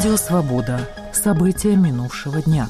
Радио «Свобода». События минувшего дня.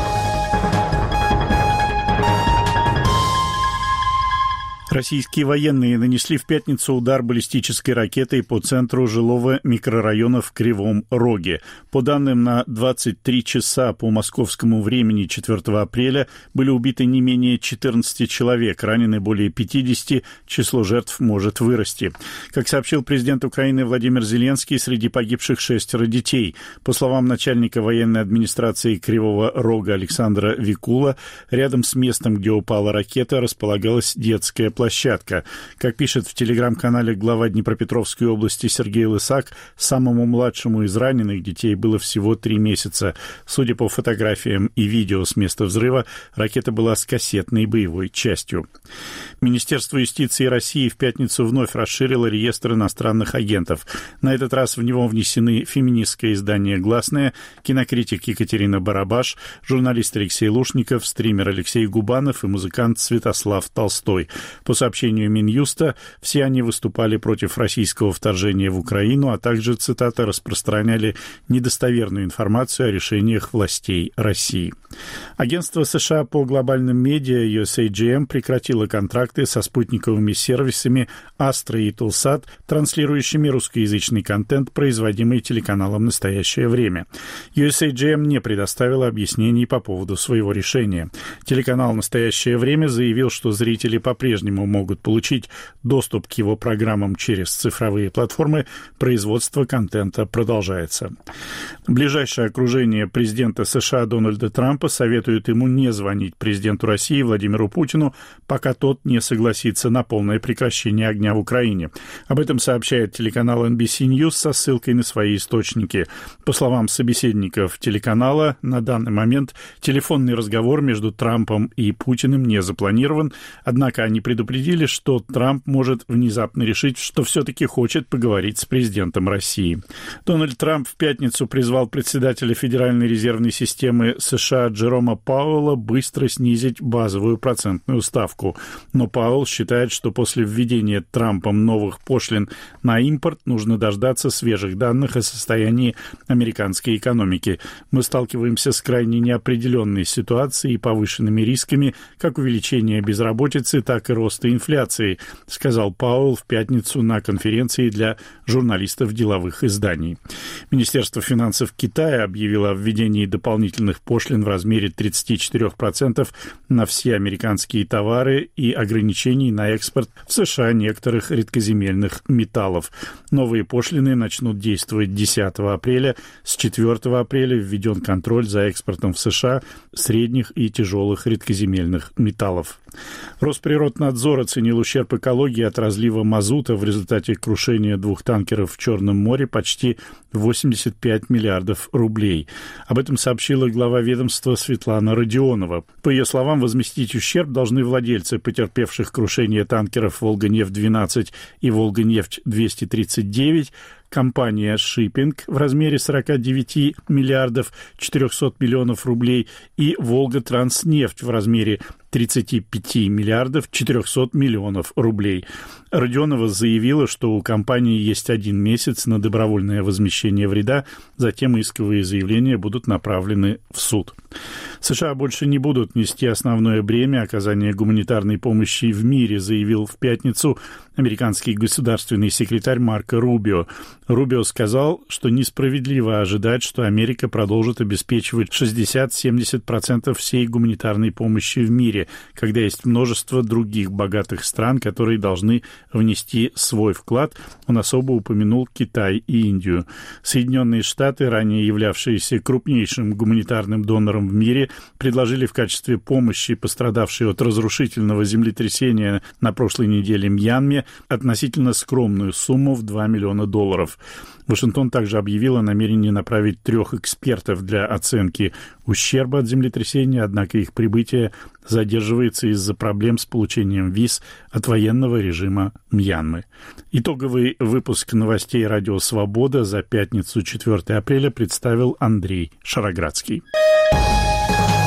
Российские военные нанесли в пятницу удар баллистической ракетой по центру жилого микрорайона в Кривом Роге. По данным, на 23 часа по московскому времени 4 апреля были убиты не менее 14 человек, ранены более 50, число жертв может вырасти. Как сообщил президент Украины Владимир Зеленский, среди погибших 6 детей. По словам начальника военной администрации Кривого Рога Александра Викула, рядом с местом, где упала ракета, располагалась детская площадка. Как пишет в телеграм-канале глава Днепропетровской области Сергей Лысак, самому младшему из раненых детей было всего 3 месяца. Судя по фотографиям и видео с места взрыва, ракета была с кассетной боевой частью. Министерство юстиции России в пятницу вновь расширило реестр иностранных агентов. На этот раз в него внесены феминистское издание «Гласная», кинокритик Екатерина Барабаш, журналист Алексей Лушников, стример Алексей Губанов и музыкант Святослав Толстой. По сообщению Минюста, все они выступали против российского вторжения в Украину, а также, цитата, распространяли недостоверную информацию о решениях властей России. Агентство США по глобальным медиа USAGM прекратило контракты со спутниковыми сервисами Astra и Tulsat, транслирующими русскоязычный контент, производимый телеканалом «Настоящее время». USAGM не предоставила объяснений по поводу своего решения. Телеканал «Настоящее время» заявил, что зрители по-прежнему могут получить доступ к его программам через цифровые платформы, производство контента продолжается. Ближайшее окружение президента США Дональда Трампа советует ему не звонить президенту России Владимиру Путину, пока тот не согласится на полное прекращение огня в Украине. Об этом сообщает телеканал NBC News со ссылкой на свои источники. По словам собеседников телеканала, на данный момент телефонный разговор между Трампом и Путиным не запланирован, однако они предупредили, что Трамп может внезапно решить, что все-таки хочет поговорить с президентом России. Дональд Трамп в пятницу призвал председателя Федеральной резервной системы США Джерома Пауэлла быстро снизить базовую процентную ставку. Но Пауэлл считает, что после введения Трампом новых пошлин на импорт нужно дождаться свежих данных о состоянии американской экономики. Мы сталкиваемся с крайне неопределенной ситуацией и повышенными рисками как увеличения безработицы, так и роста инфляции, сказал Пауэлл в пятницу на конференции для журналистов деловых изданий. Министерство финансов Китая объявило о введении дополнительных пошлин в размере 34% на все американские товары и ограничений на экспорт в США некоторых редкоземельных металлов. Новые пошлины начнут действовать 10 апреля. С 4 апреля введен контроль за экспортом в США средних и тяжелых редкоземельных металлов. Росприроднадзор оценил ущерб экологии от разлива мазута в результате крушения 2 танкеров в Черном море почти 85 миллиардов рублей. Об этом сообщила глава ведомства Светлана Родионова. По ее словам, возместить ущерб должны владельцы потерпевших крушение танкеров «Волга-нефть-12» и «Волга-нефть-239», компания «Шиппинг» в размере 49 миллиардов 400 миллионов рублей и «Волга-Транснефть» в размере 35 миллиардов 400 миллионов рублей. Родионова заявила, что у компании есть 1 месяц на добровольное возмещение вреда, затем исковые заявления будут направлены в суд. США больше не будут нести основное бремя оказания гуманитарной помощи в мире, заявил в пятницу американский государственный секретарь Марко Рубио. Рубио сказал, что несправедливо ожидать, что Америка продолжит обеспечивать 60-70% всей гуманитарной помощи в мире, когда есть множество других богатых стран, которые должны внести свой вклад. Он особо упомянул Китай и Индию. Соединенные Штаты, ранее являвшиеся крупнейшим гуманитарным донором в мире, предложили в качестве помощи пострадавшей от разрушительного землетрясения на прошлой неделе Мьянме относительно скромную сумму в $2 миллиона. Вашингтон также объявил о намерении направить 3 экспертов для оценки ущерба от землетрясения, однако их прибытие задерживается из-за проблем с получением виз от военного режима Мьянмы. Итоговый выпуск новостей «Радио Свобода» за пятницу 4 апреля представил Андрей Шароградский.